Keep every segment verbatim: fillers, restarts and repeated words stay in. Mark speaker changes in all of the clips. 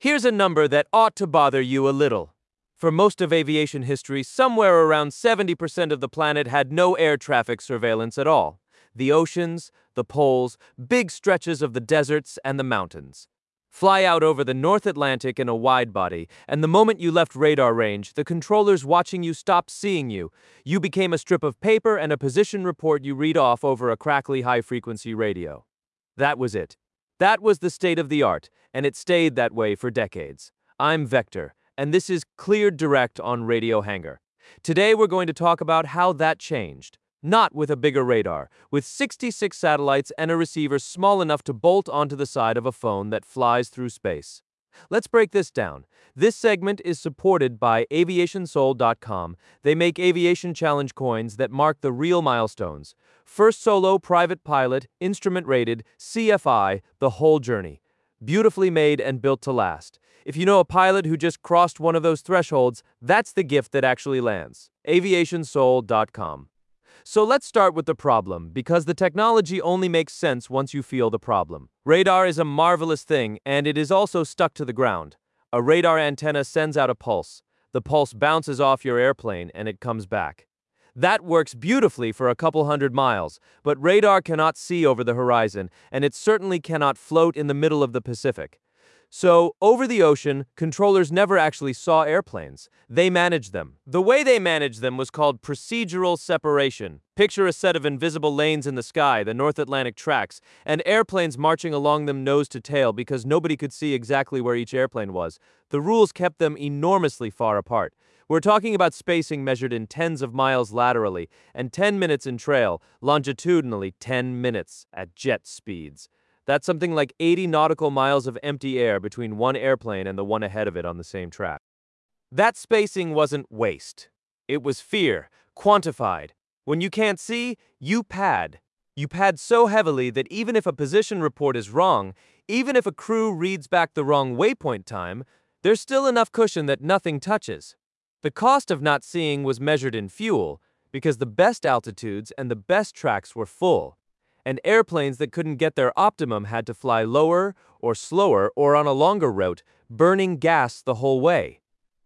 Speaker 1: Here's a number that ought to bother you a little. For most of aviation history, somewhere around seventy percent of the planet had no air traffic surveillance at all. The oceans, the poles, big stretches of the deserts, and the mountains. Fly out over the North Atlantic in a wide body, and the moment you left radar range, the controllers watching you stopped seeing you. You became a strip of paper and a position report you read off over a crackly high-frequency radio. That was it. That was the state of the art, and it stayed that way for decades. I'm Vector, and this is Cleared Direct on Radio Hangar. Today we're going to talk about how that changed. Not with a bigger radar, with sixty-six satellites and a receiver small enough to bolt onto the side of a phone that flies through space. Let's break this down. This segment is supported by aviation soul dot com. They make aviation challenge coins that mark the real milestones. First solo private pilot, instrument rated, C F I, the whole journey. Beautifully made and built to last. If you know a pilot who just crossed one of those thresholds, that's the gift that actually lands. aviation soul dot com. So let's start with the problem, because the technology only makes sense once you feel the problem. Radar is a marvelous thing, and it is also stuck to the ground. A radar antenna sends out a pulse. The pulse bounces off your airplane, and it comes back. That works beautifully for a couple hundred miles, but radar cannot see over the horizon, and it certainly cannot float in the middle of the Pacific. So, over the ocean, controllers never actually saw airplanes. They managed them. The way they managed them was called procedural separation. Picture a set of invisible lanes in the sky, the North Atlantic tracks, and airplanes marching along them nose to tail because nobody could see exactly where each airplane was. The rules kept them enormously far apart. We're talking about spacing measured in tens of miles laterally, and ten minutes in trail, longitudinally ten minutes at jet speeds. That's something like eighty nautical miles of empty air between one airplane and the one ahead of it on the same track. That spacing wasn't waste. It was fear, quantified. When you can't see, you pad. You pad so heavily that even if a position report is wrong, even if a crew reads back the wrong waypoint time, there's still enough cushion that nothing touches. The cost of not seeing was measured in fuel, because the best altitudes and the best tracks were full. And airplanes that couldn't get their optimum had to fly lower or slower or on a longer route, burning gas the whole way.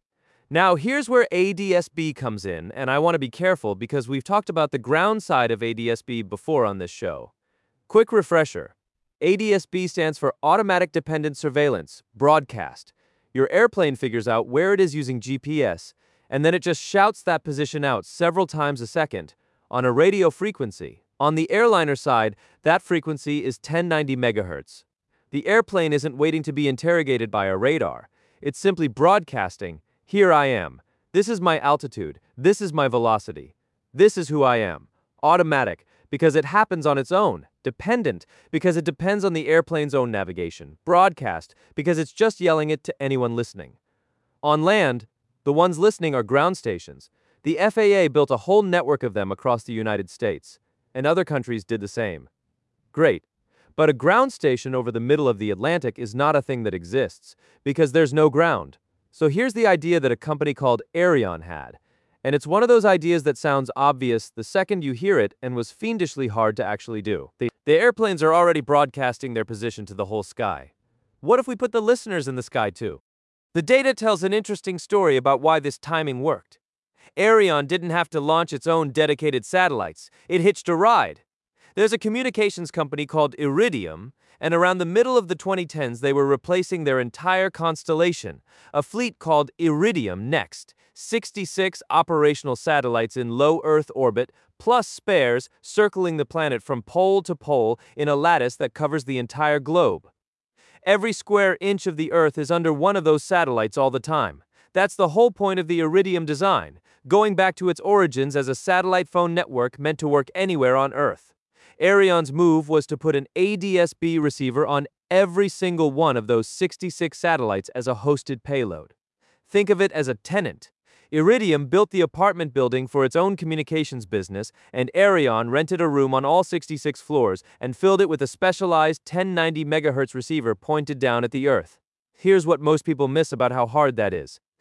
Speaker 1: Now here's where A D S B comes in, and I want to be careful because we've talked about the ground side of A D S B before on this show. Quick refresher. A D S B stands for Automatic Dependent Surveillance, Broadcast. Your airplane figures out where it is using G P S, and then it just shouts that position out several times a second on a radio frequency. On the airliner side, that frequency is ten ninety megahertz. The airplane isn't waiting to be interrogated by a radar. It's simply broadcasting, here I am. This is my altitude. This is my velocity. This is who I am. Automatic, because it happens on its own. Dependent, because it depends on the airplane's own navigation. Broadcast, because it's just yelling it to anyone listening. On land, the ones listening are ground stations. The F A A built a whole network of them across the United States. And other countries did the same. Great. But a ground station over the middle of the Atlantic is not a thing that exists, because there's no ground. So here's the idea that a company called Aireon had. And it's one of those ideas that sounds obvious the second you hear it and was fiendishly hard to actually do. The, the airplanes are already broadcasting their position to the whole sky. What if we put the listeners in the sky too? The data tells an interesting story about why this timing worked. Aireon didn't have to launch its own dedicated satellites. It hitched a ride. There's a communications company called Iridium, and around the middle of the twenty tens they were replacing their entire constellation, a fleet called Iridium Next, sixty-six operational satellites in low Earth orbit, plus spares circling the planet from pole to pole in a lattice that covers the entire globe. Every square inch of the Earth is under one of those satellites all the time. That's the whole point of the Iridium design, going back to its origins as a satellite phone network meant to work anywhere on Earth. Aireon's move was to put an A D S B receiver on every single one of those sixty-six satellites as a hosted payload. Think of it as a tenant. Iridium built the apartment building for its own communications business, and Aireon rented a room on all sixty-six floors and filled it with a specialized ten ninety megahertz receiver pointed down at the Earth. Here's what most people miss about how hard that is.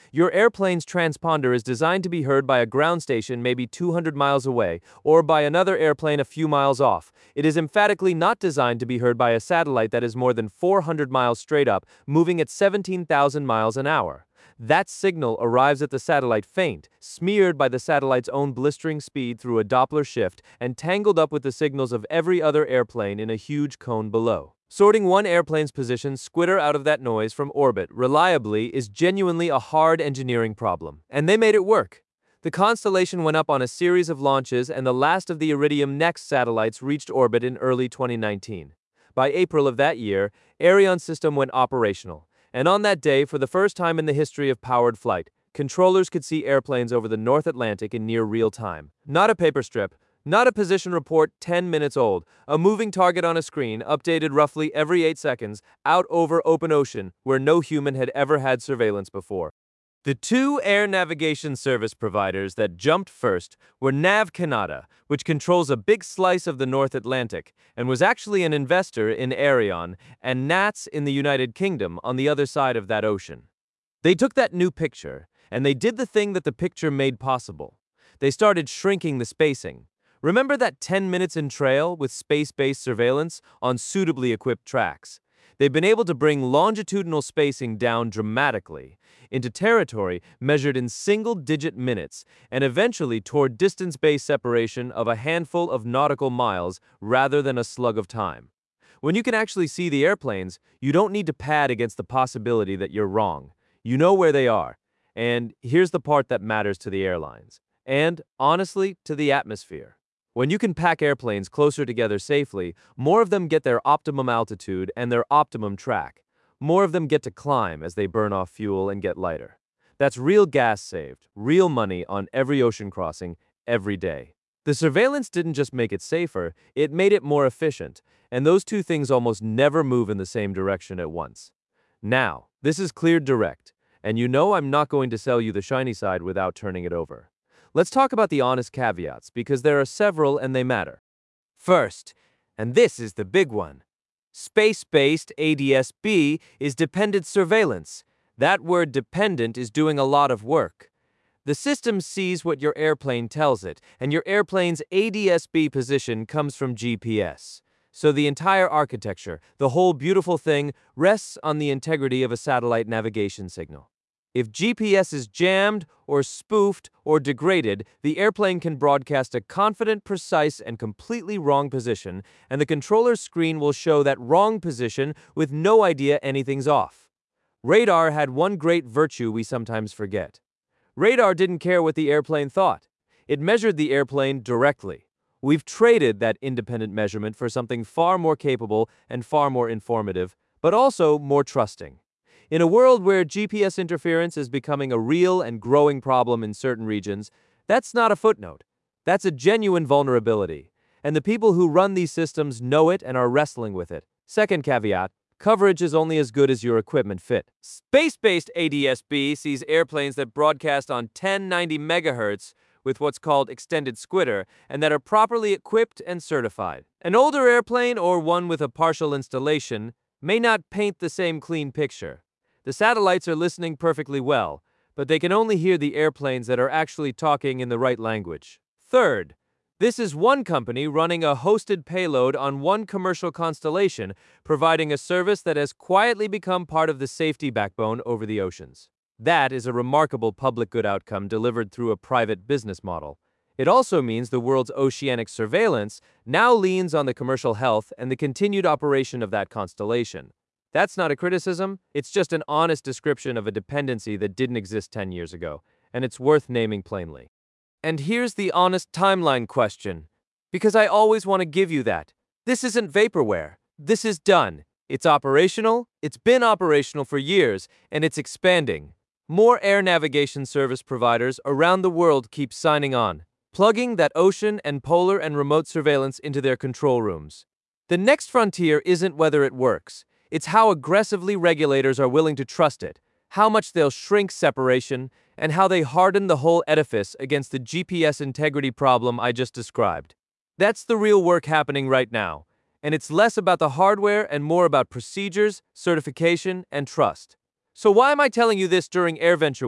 Speaker 1: Your airplane's transponder is designed to be heard by a ground station maybe two hundred miles away, or by another airplane a few miles off. It is emphatically not designed to be heard by a satellite that is more than four hundred miles straight up, moving at seventeen thousand miles an hour. That signal arrives at the satellite faint, smeared by the satellite's own blistering speed through a Doppler shift, and tangled up with the signals of every other airplane in a huge cone below. Sorting one airplane's position squitter out of that noise from orbit reliably is genuinely a hard engineering problem, and they made it work. The constellation went up on a series of launches, and the last of the Iridium NEXT satellites reached orbit in early twenty nineteen. By April of that year, Arion's system went operational, and on that day, for the first time in the history of powered flight, controllers could see airplanes over the North Atlantic in near real time. Not a paper strip, not a position report ten minutes old, a moving target on a screen, updated roughly every eight seconds, out over open ocean, where no human had ever had surveillance before. The two air navigation service providers that jumped first were NAV Canada, which controls a big slice of the North Atlantic, and was actually an investor in Aireon, and N A T S in the United Kingdom on the other side of that ocean. They took that new picture, and they did the thing that the picture made possible. They started shrinking the spacing. Remember that ten minutes in trail with space-based surveillance on suitably equipped tracks? They've been able to bring longitudinal spacing down dramatically into territory measured in single-digit minutes, and eventually toward distance-based separation of a handful of nautical miles rather than a slug of time. When you can actually see the airplanes, you don't need to pad against the possibility that you're wrong. You know where they are. And here's the part that matters to the airlines. And, honestly, to the atmosphere. When you can pack airplanes closer together safely, more of them get their optimum altitude and their optimum track. More of them get to climb as they burn off fuel and get lighter. That's real gas saved, real money on every ocean crossing, every day. The surveillance didn't just make it safer, it made it more efficient, and those two things almost never move in the same direction at once. Now, this is Cleared Direct, and you know I'm not going to sell you the shiny side without turning it over. Let's talk about the honest caveats, because there are several and they matter. First, and this is the big one, space-based A D S B is dependent surveillance. That word dependent is doing a lot of work. The system sees what your airplane tells it, and your airplane's A D S B position comes from G P S. So the entire architecture, the whole beautiful thing, rests on the integrity of a satellite navigation signal. If G P S is jammed, or spoofed, or degraded, the airplane can broadcast a confident, precise, and completely wrong position, and the controller's screen will show that wrong position with no idea anything's off. Radar had one great virtue we sometimes forget. Radar didn't care what the airplane thought. It measured the airplane directly. We've traded that independent measurement for something far more capable and far more informative, but also more trusting. In a world where G P S interference is becoming a real and growing problem in certain regions, that's not a footnote. That's a genuine vulnerability, and the people who run these systems know it and are wrestling with it. Second caveat, coverage is only as good as your equipment fit. Space-based A D S B sees airplanes that broadcast on ten ninety megahertz with what's called extended squitter, and that are properly equipped and certified. An older airplane or one with a partial installation may not paint the same clean picture. The satellites are listening perfectly well, but they can only hear the airplanes that are actually talking in the right language. Third, this is one company running a hosted payload on one commercial constellation, providing a service that has quietly become part of the safety backbone over the oceans. That is a remarkable public good outcome delivered through a private business model. It also means the world's oceanic surveillance now leans on the commercial health and the continued operation of that constellation. That's not a criticism, it's just an honest description of a dependency that didn't exist ten years ago, and it's worth naming plainly. And here's the honest timeline question, because I always want to give you that. This isn't vaporware. This is done. It's operational, it's been operational for years, and it's expanding. More air navigation service providers around the world keep signing on, plugging that ocean and polar and remote surveillance into their control rooms. The next frontier isn't whether it works. It's how aggressively regulators are willing to trust it, how much they'll shrink separation, and how they harden the whole edifice against the G P S integrity problem I just described. That's the real work happening right now, and it's less about the hardware and more about procedures, certification, and trust. So why am I telling you this during AirVenture Week?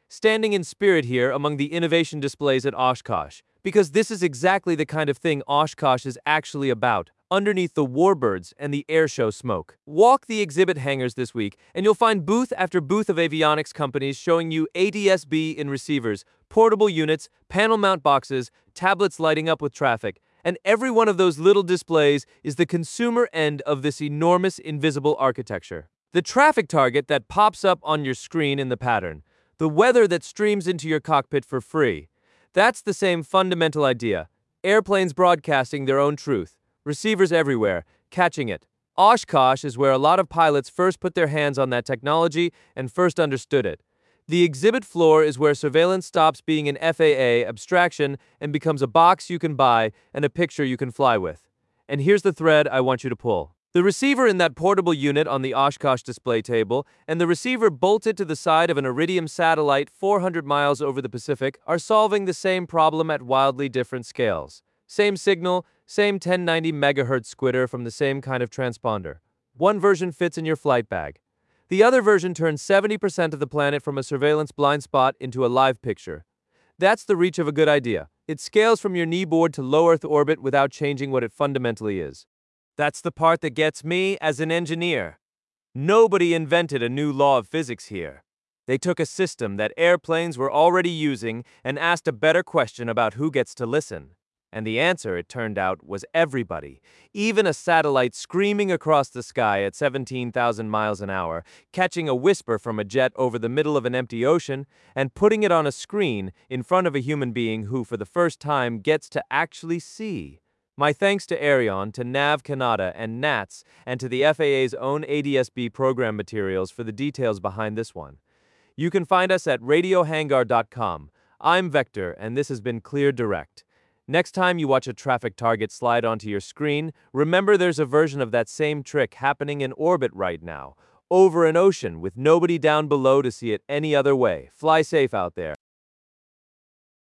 Speaker 1: standing in spirit here among the innovation displays at Oshkosh, because this is exactly the kind of thing Oshkosh is actually about, underneath the warbirds and the airshow smoke. Walk the exhibit hangars this week, and you'll find booth after booth of avionics companies showing you A D S B in receivers, portable units, panel mount boxes, tablets lighting up with traffic, and every one of those little displays is the consumer end of this enormous invisible architecture. The traffic target that pops up on your screen in the pattern, the weather that streams into your cockpit for free. That's the same fundamental idea. Airplanes broadcasting their own truth. Receivers everywhere, catching it. Oshkosh is where a lot of pilots first put their hands on that technology and first understood it. The exhibit floor is where surveillance stops being an F A A abstraction and becomes a box you can buy and a picture you can fly with. And here's the thread I want you to pull. The receiver in that portable unit on the Oshkosh display table and the receiver bolted to the side of an Iridium satellite four hundred miles over the Pacific are solving the same problem at wildly different scales. Same signal, same ten ninety megahertz squitter from the same kind of transponder. One version fits in your flight bag. The other version turns seventy percent of the planet from a surveillance blind spot into a live picture. That's the reach of a good idea. It scales from your kneeboard to low Earth orbit without changing what it fundamentally is. That's the part that gets me as an engineer. Nobody invented a new law of physics here. They took a system that airplanes were already using and asked a better question about who gets to listen. And the answer, it turned out, was everybody. Even a satellite screaming across the sky at seventeen thousand miles an hour, catching a whisper from a jet over the middle of an empty ocean, and putting it on a screen in front of a human being who, for the first time, gets to actually see. My thanks to Aireon, to Nav Canada and NATS, and to the F A A's own A D S B program materials for the details behind this one. You can find us at radio hangar dot com. I'm Vector, and this has been Clear Direct. Next time you watch a traffic target slide onto your screen, remember there's a version of that same trick happening in orbit right now, over an ocean with nobody down below to see it any other way. Fly safe out there.